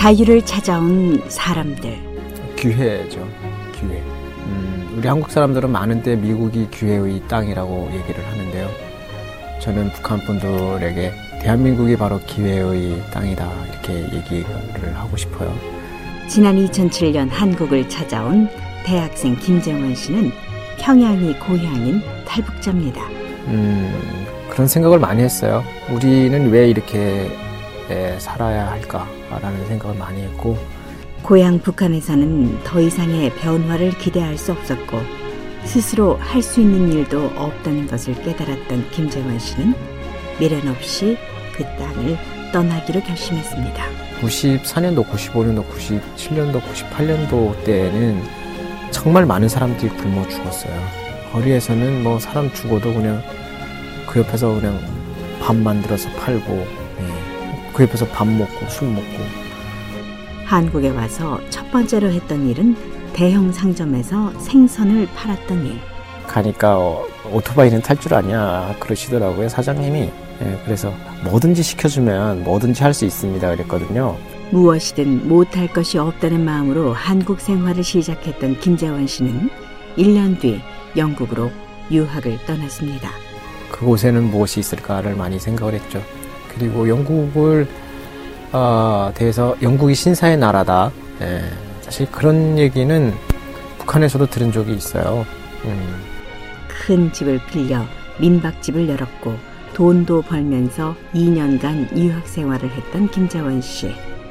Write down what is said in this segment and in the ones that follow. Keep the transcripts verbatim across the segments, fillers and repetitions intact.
자유를 찾아온 사람들. 기회죠. 기회. 음, 우리 한국 사람들은 많은데 미국이 기회의 땅이라고 얘기를 하는데요. 저는 북한 분들에게 대한민국이 바로 기회의 땅이다 이렇게 얘기를 하고 싶어요. 지난 이천칠 년 한국을 찾아온 대학생 김재원 씨는 평양이 고향인 탈북자입니다. 음, 그런 생각을 많이 했어요. 우리는 왜 이렇게 에, 살아야 할까라는 생각을 많이 했고, 고향 북한에서는 더 이상의 변화를 기대할 수 없었고 스스로 할 수 있는 일도 없다는 것을 깨달았던 김재원 씨는 미련 없이 그 땅을 떠나기로 결심했습니다. 구십사 년도, 구십오 년도, 구십칠 년도, 구십팔 년도 때에는 정말 많은 사람들이 굶어 죽었어요. 거리에서는 뭐 사람 죽어도 그냥 그 옆에서 그냥 밥 만들어서 팔고, 네. 그 옆에서 밥 먹고 술 먹고. 한국에 와서 첫 번째로 했던 일은 대형 상점에서 생선을 팔았던 일. 가니까 어, 오토바이는 탈 줄 아냐 그러시더라고요, 사장님이. 네, 그래서 뭐든지 시켜주면 뭐든지 할 수 있습니다 그랬거든요. 무엇이든 못할 것이 없다는 마음으로 한국 생활을 시작했던 김재원 씨는 일 년 뒤 영국으로 유학을 떠났습니다. 그곳에는 무엇이 있을까를 많이 생각을 했죠. 그리고 영국을 어, 대해서 영국이 신사의 나라다. 예, 사실 그런 얘기는 북한에서도 들은 적이 있어요. 음. 큰 집을 빌려 민박집을 열었고 돈도 벌면서 이 년간 유학 생활을 했던 김재원 씨.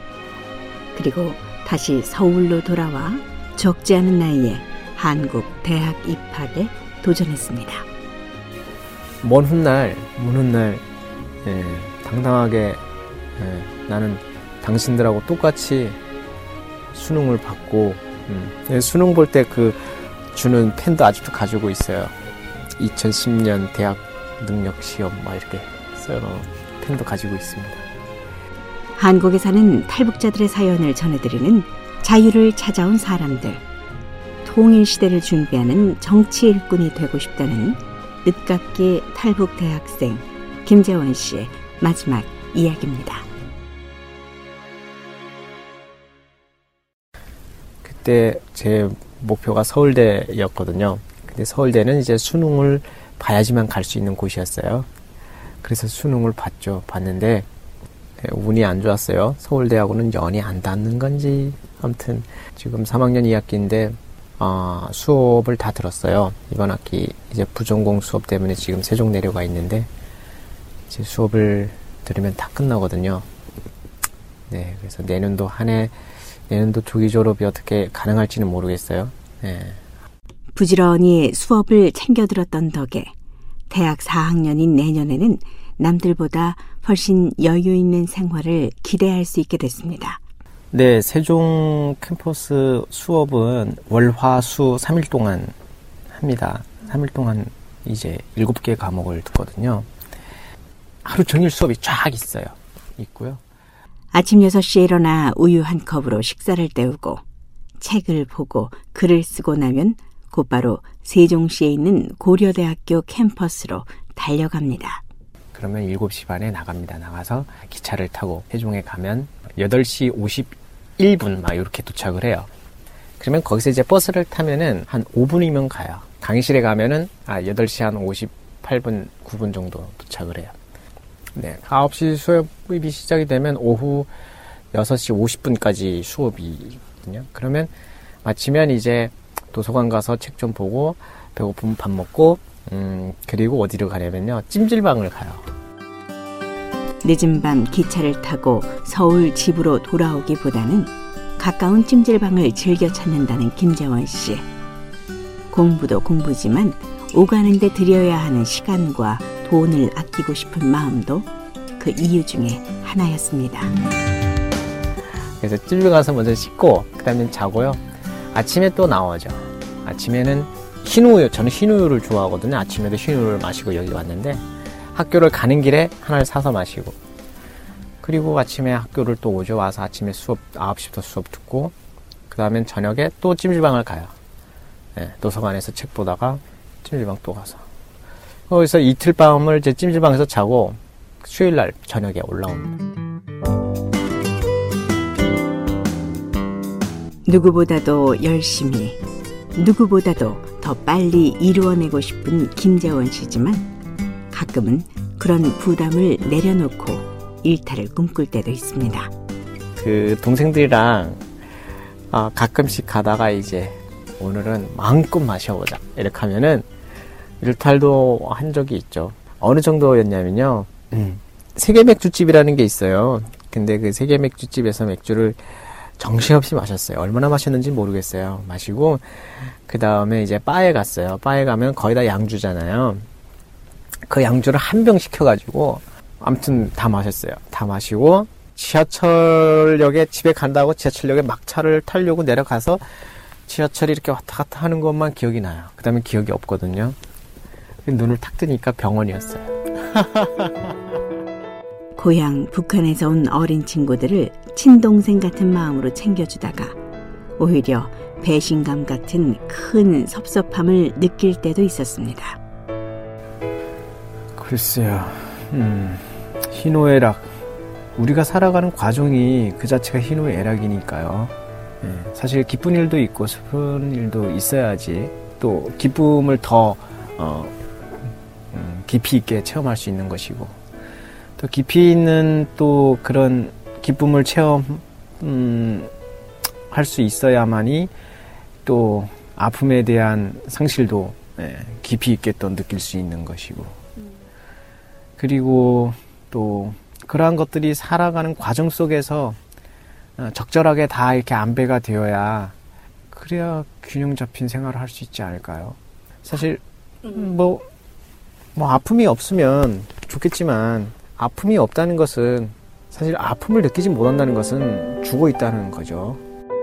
그리고 다시 서울로 돌아와 적지 않은 나이에 한국 대학 입학에 도전했습니다. 먼 훗날, 먼 훗날 예, 당당하게 예, 나는 당신들하고 똑같이 수능을 받고 음, 예, 수능 볼 때 그 주는 펜도 아직도 가지고 있어요. 이천십 년 대학 능력 시험 막 이렇게 써놓은 펜도 가지고 있습니다. 한국에 사는 탈북자들의 사연을 전해드리는 자유를 찾아온 사람들. 통일시대를 준비하는 정치 일꾼이 되고 싶다는 늦깎이 탈북 대학생 김재원 씨의 마지막 이야기입니다. 그때 제 목표가 서울대였거든요. 근데 서울대는 이제 수능을 봐야지만 갈 수 있는 곳이었어요. 그래서 수능을 봤죠. 봤는데 운이 안 좋았어요. 서울대하고는 연이 안 닿는 건지 아무튼 지금 삼 학년 이 학기인데 어, 수업을 다 들었어요. 이번 학기 이제 부전공 수업 때문에 지금 세종 내려가 있는데 이제 수업을 들으면 다 끝나거든요. 네, 그래서 내년도 한 해 내년도 조기 졸업이 어떻게 가능할지는 모르겠어요. 네. 부지런히 수업을 챙겨 들었던 덕에 대학 사 학년인 내년에는 남들보다 훨씬 여유 있는 생활을 기대할 수 있게 됐습니다. 네, 세종 캠퍼스 수업은 월, 화, 수 삼 일 동안 합니다. 삼 일 동안 이제 일곱 개 과목을 듣거든요. 하루 종일 수업이 쫙 있어요. 있고요. 아침 여섯 시에 일어나 우유 한 컵으로 식사를 때우고 책을 보고 글을 쓰고 나면 곧바로 세종시에 있는 고려대학교 캠퍼스로 달려갑니다. 그러면 일곱 시 반에 나갑니다. 나가서 기차를 타고 세종에 가면 여덟 시 오십일 분 막 이렇게 도착을 해요. 그러면 거기서 이제 버스를 타면은 한 오 분이면 가요. 강의실에 가면은 아 여덟 시 한 오십팔 분, 구 분 정도 도착을 해요. 네, 아홉 시 수업이 시작이 되면 오후 여섯 시 오십 분까지 수업이거든요. 그러면 마치면 이제 도서관 가서 책 좀 보고 배고프면 밥 먹고 음, 그리고 어디로 가냐면요. 찜질방을 가요. 늦은 밤 기차를 타고 서울 집으로 돌아오기보다는 가까운 찜질방을 즐겨 찾는다는 김재원 씨. 공부도 공부지만 오가는 데 들여야 하는 시간과 돈을 아끼고 싶은 마음도 그 이유 중에 하나였습니다. 그래서 찜질 가서 먼저 씻고 그 다음에 자고요. 아침에 또 나오죠. 아침에는 흰우유, 저는 흰우유를 좋아하거든요. 아침에도 흰우유를 마시고 여기 왔는데 학교를 가는 길에 하나를 사서 마시고 그리고 아침에 학교를 또 오죠. 와서 아침에 수업 아홉 시부터 수업 듣고 그 다음엔 저녁에 또 찜질방을 가요. 네, 도서관에서 책 보다가 찜질방 또 가서 거기서 이틀 밤을 제 찜질방에서 자고 수요일날 저녁에 올라옵니다. 누구보다도 열심히, 누구보다도 더 빨리 이루어내고 싶은 김재원 씨지만 가끔은 그런 부담을 내려놓고 일탈을 꿈꿀 때도 있습니다. 그 동생들이랑 아, 가끔씩 가다가 이제 오늘은 마음껏 마셔보자 이렇게 하면은 일탈도 한 적이 있죠. 어느 정도였냐면요. 음, 세계 맥주집이라는 게 있어요. 근데 그 세계 맥주집에서 맥주를 정신없이 마셨어요. 얼마나 마셨는지 모르겠어요. 마시고 그 다음에 이제 바에 갔어요. 바에 가면 거의 다 양주잖아요. 그 양주를 한 병 시켜가지고 아무튼 다 마셨어요. 다 마시고 지하철역에 집에 간다고 지하철역에 막차를 타려고 내려가서 지하철이 이렇게 왔다 갔다 하는 것만 기억이 나요. 그 다음에 기억이 없거든요. 눈을 탁 뜨니까 병원이었어요. 고향 북한에서 온 어린 친구들을 친동생 같은 마음으로 챙겨주다가 오히려 배신감 같은 큰 섭섭함을 느낄 때도 있었습니다. 글쎄요. 음, 희노애락. 우리가 살아가는 과정이 그 자체가 희노애락이니까요. 네, 사실 기쁜 일도 있고 슬픈 일도 있어야지 또 기쁨을 더 어, 음, 깊이 있게 체험할 수 있는 것이고 또 깊이 있는 또 그런 기쁨을 체험 음, 할 수 있어야만이 또 아픔에 대한 상실도 네, 깊이 있게 또 느낄 수 있는 것이고 그리고 또 그러한 것들이 살아가는 과정 속에서 적절하게 다 이렇게 안배가 되어야 그래야 균형 잡힌 생활을 할 수 있지 않을까요? 사실 뭐, 뭐 아픔이 없으면 좋겠지만 아픔이 없다는 것은 사실 아픔을 느끼지 못한다는 것은 죽어 있다는 거죠.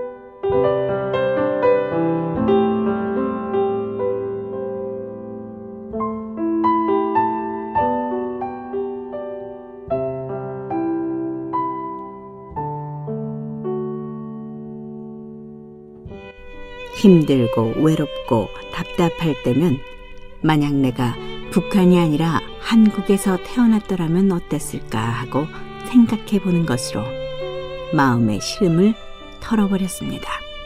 힘들고 외롭고 답답할 때면 만약 내가 북한이 아니라 한국에서 태어났더라면 어땠을까 하고 생각해보는 것으로 마음의 시름을 털어버렸습니다.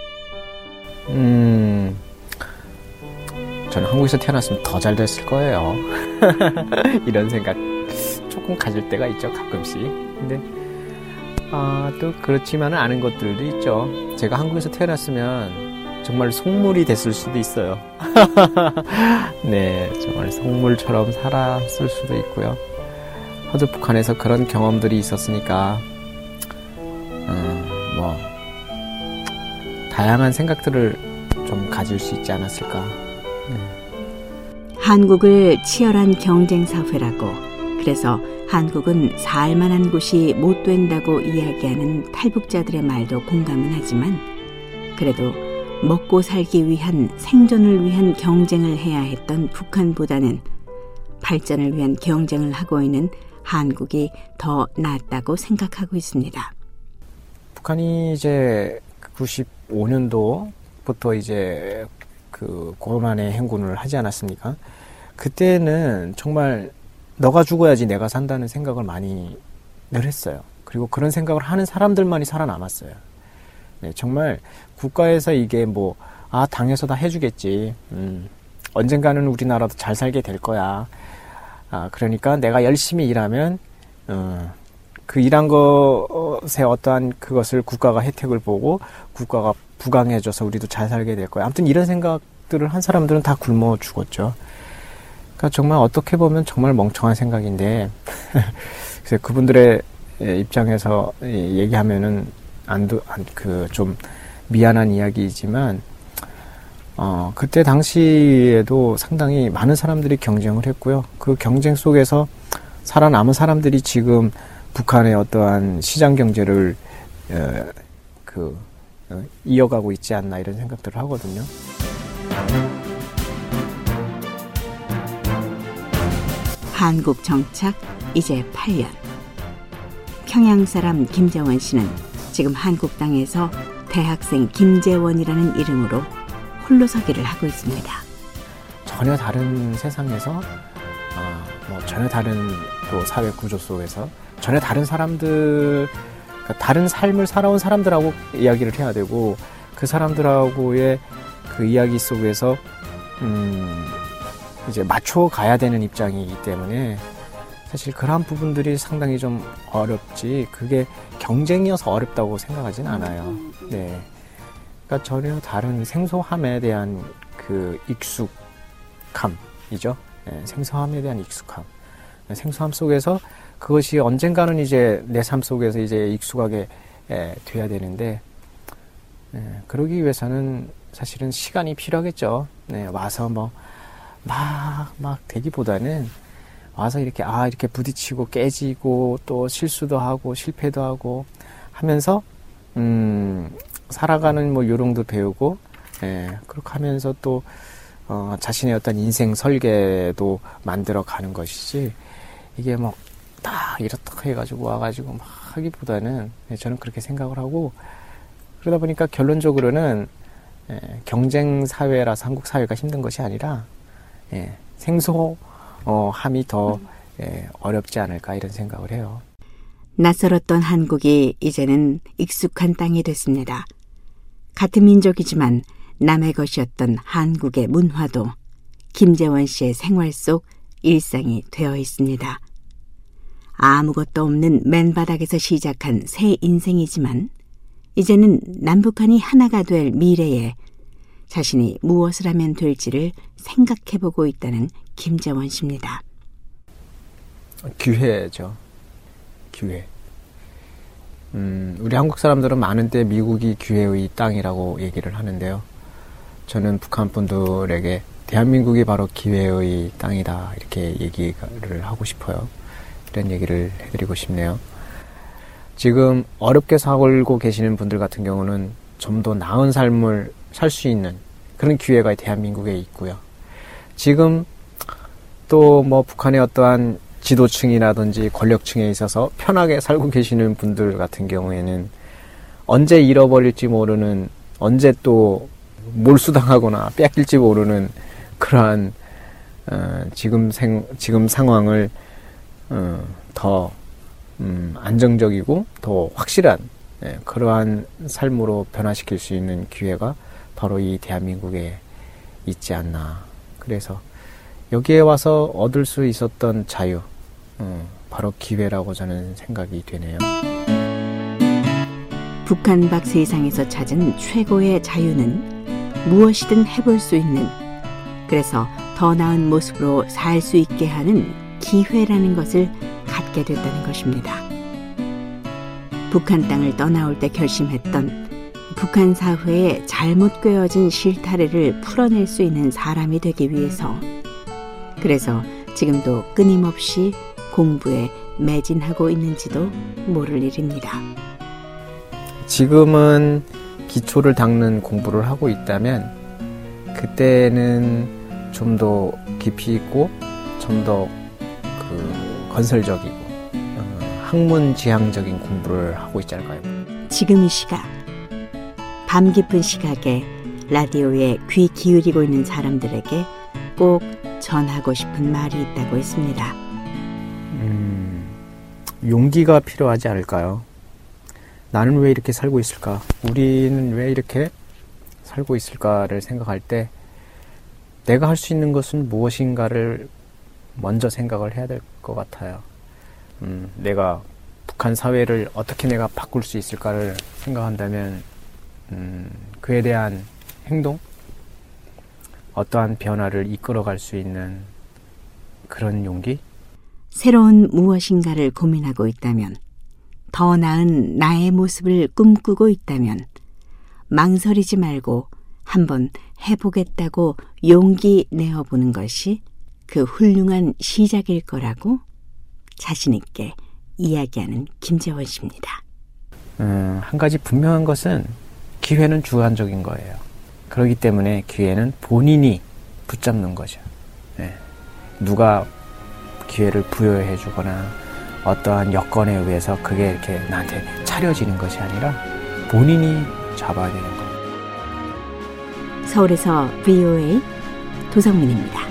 음, 저는 한국에서 태어났으면 더 잘 됐을 거예요. 이런 생각 조금 가질 때가 있죠, 가끔씩. 근데 아, 또 그렇지만은 않은 것들도 있죠. 제가 한국에서 태어났으면 정말 속물이 됐을 수도 있어요. 네, 정말 속물처럼 살았을 수도 있고요. 하도 북한에서 그런 경험들이 있었으니까 음, 뭐 다양한 생각들을 좀 가질 수 있지 않았을까. 네. 한국을 치열한 경쟁 사회라고 그래서 한국은 살만한 곳이 못 된다고 이야기하는 탈북자들의 말도 공감은 하지만 그래도 먹고 살기 위한 생존을 위한 경쟁을 해야 했던 북한보다는 발전을 위한 경쟁을 하고 있는 한국이 더 낫다고 생각하고 있습니다. 북한이 이제 구십오 년도부터 이제 그 고만의 행군을 하지 않았습니까? 그때는 정말 너가 죽어야지 내가 산다는 생각을 많이 늘 했어요. 그리고 그런 생각을 하는 사람들만이 살아남았어요. 네, 정말 국가에서 이게 뭐, 아, 당에서 다 해주겠지. 음, 언젠가는 우리나라도 잘 살게 될 거야. 아, 그러니까 내가 열심히 일하면, 어, 그 일한 것에 어떠한 그것을 국가가 혜택을 보고 국가가 부강해줘서 우리도 잘 살게 될 거야. 아무튼 이런 생각들을 한 사람들은 다 굶어 죽었죠. 그러니까 정말 어떻게 보면 정말 멍청한 생각인데, 그래서 그분들의 입장에서 얘기하면은 안, 그, 좀, 미안한 이야기이지만, 어, 그때 당시에도 상당히 많은 사람들이 경쟁을 했고요. 그 경쟁 속에서 살아남은 사람들이 지금 북한의 어떠한 시장 경제를, 어, 그, 어, 이어가고 있지 않나 이런 생각들을 하거든요. 한국 정착 이제 팔 년. 평양 사람 김재원 씨는 지금 한국 땅에서 대학생 김재원이라는 이름으로 홀로서기를 하고 있습니다. 전혀 다른 세상에서 어, 뭐 전혀 다른 또 사회 구조 속에서 전혀 다른 사람들, 그러니까 다른 삶을 살아온 사람들하고 이야기를 해야 되고 그 사람들하고의 그 이야기 속에서 음, 이제 맞춰 가야 되는 입장이기 때문에 사실 그런 부분들이 상당히 좀 어렵지, 그게 경쟁이어서 어렵다고 생각하진 않아요. 네. 그러니까 전혀 다른 생소함에 대한 그 익숙함이죠. 네, 생소함에 대한 익숙함. 생소함 속에서 그것이 언젠가는 이제 내 삶 속에서 이제 익숙하게 에, 돼야 되는데, 에, 그러기 위해서는 사실은 시간이 필요하겠죠. 네, 와서 뭐, 막, 막 되기보다는 와서 이렇게, 아, 이렇게 부딪히고 깨지고 또 실수도 하고 실패도 하고 하면서, 음, 살아가는 뭐 요령도 배우고, 예, 그렇게 하면서 또, 어, 자신의 어떤 인생 설계도 만들어 가는 것이지, 이게 뭐, 다 이렇다 해가지고 와가지고 막 하기보다는, 예, 저는 그렇게 생각을 하고, 그러다 보니까 결론적으로는, 예, 경쟁 사회라서 한국 사회가 힘든 것이 아니라, 예, 생소함이 더 예, 어렵지 않을까 이런 생각을 해요. 낯설었던 한국이 이제는 익숙한 땅이 됐습니다. 같은 민족이지만 남의 것이었던 한국의 문화도 김재원 씨의 생활 속 일상이 되어 있습니다. 아무것도 없는 맨바닥에서 시작한 새 인생이지만 이제는 남북한이 하나가 될 미래에 자신이 무엇을 하면 될지를 생각해보고 있다는 김재원 씨입니다. 기회죠. 기회. 음, 우리 한국 사람들은 많은 때 미국이 기회의 땅이라고 얘기를 하는데요. 저는 북한 분들에게 대한민국이 바로 기회의 땅이다 이렇게 얘기를 하고 싶어요. 이런 얘기를 해드리고 싶네요. 지금 어렵게 살고 계시는 분들 같은 경우는 좀 더 나은 삶을 살 수 있는 그런 기회가 대한민국에 있고요. 지금 또 뭐 북한의 어떠한 지도층이라든지 권력층에 있어서 편하게 살고 계시는 분들 같은 경우에는 언제 잃어버릴지 모르는, 언제 또 몰수당하거나 뺏길지 모르는 그러한 어, 지금 생, 지금 상황을 어, 더 음, 안정적이고 더 확실한 예, 그러한 삶으로 변화시킬 수 있는 기회가 바로 이 대한민국에 있지 않나. 그래서 여기에 와서 얻을 수 있었던 자유, 어, 바로 기회라고 저는 생각이 되네요. 북한 밖 세상에서 찾은 최고의 자유는 무엇이든 해볼 수 있는, 그래서 더 나은 모습으로 살 수 있게 하는 기회라는 것을 갖게 됐다는 것입니다. 북한 땅을 떠나올 때 결심했던 북한 사회의 잘못 꿰어진 실타래를 풀어낼 수 있는 사람이 되기 위해서, 그래서 지금도 끊임없이 공부에 매진하고 있는지도 모를 일입니다. 지금은 기초를 닦는 공부를 하고 있다면 그때는 좀 더 깊이 있고 좀 더 그 건설적이고 어, 학문지향적인 공부를 하고 있지 않을까요? 지금 이 시각, 밤 깊은 시각에 라디오에 귀 기울이고 있는 사람들에게 꼭 전하고 싶은 말이 있다고 했습니다. 음, 용기가 필요하지 않을까요? 나는 왜 이렇게 살고 있을까? 우리는 왜 이렇게 살고 있을까를 생각할 때 내가 할 수 있는 것은 무엇인가를 먼저 생각을 해야 될 것 같아요. 음, 내가 북한 사회를 어떻게 내가 바꿀 수 있을까를 생각한다면 음, 그에 대한 행동? 어떠한 변화를 이끌어갈 수 있는 그런 용기? 새로운 무엇인가를 고민하고 있다면, 더 나은 나의 모습을 꿈꾸고 있다면 망설이지 말고 한번 해보겠다고 용기 내어보는 것이 그 훌륭한 시작일 거라고 자신 있게 이야기하는 김재원 씨입니다. 음, 한 가지 분명한 것은 기회는 주관적인 거예요. 그렇기 때문에 기회는 본인이 붙잡는 거죠. 네. 누가 기회를 부여해 주거나 어떠한 여건에 의해서 그게 이렇게 나한테 차려지는 것이 아니라 본인이 잡아야 되는 거예요. 서울에서 브이오에이 도성민입니다.